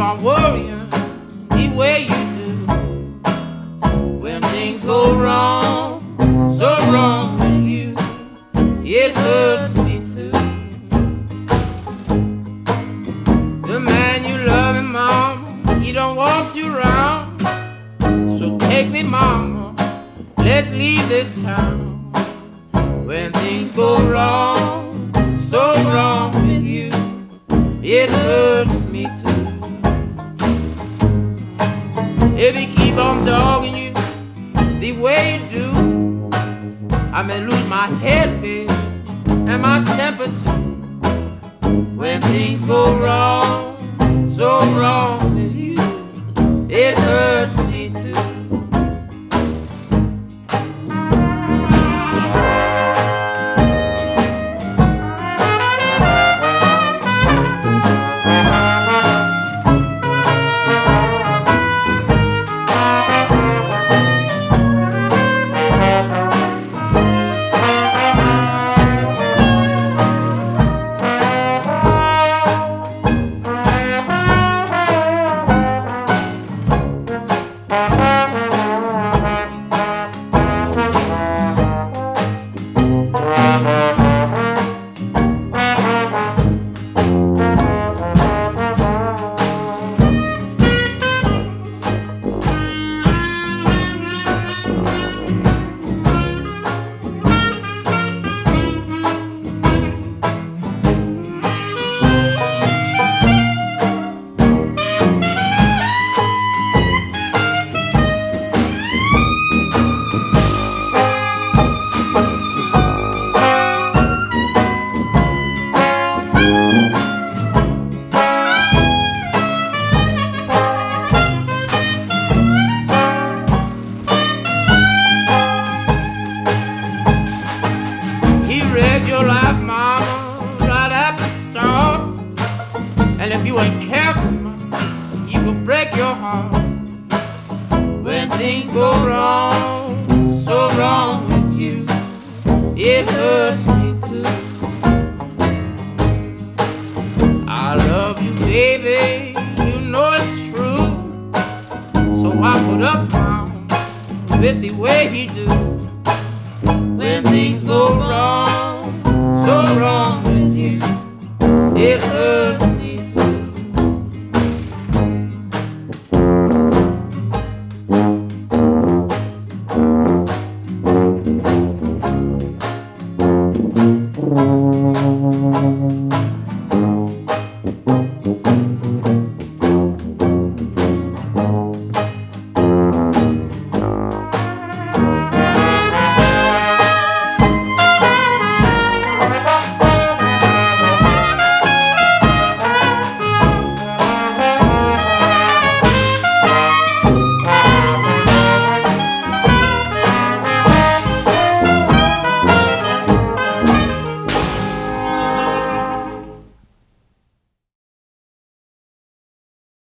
on worrying the way you do. When things go wrong, so wrong with you, it hurts me too. The man you love, and mama, he don't want you around. So take me, mama, let's leave this town. When things go wrong, so wrong with you, it hurts me too. If he keep on dogging you the way you do, I may lose my head, baby, and my temper too. When things go wrong, so wrong with you, it hurts me too. Your life, mama, right at the start. And if you ain't careful, mama, you will break your heart. When things go wrong, so wrong with you, it hurts me too. I love you, baby, you know it's true. So I put up, mama, with the way he do.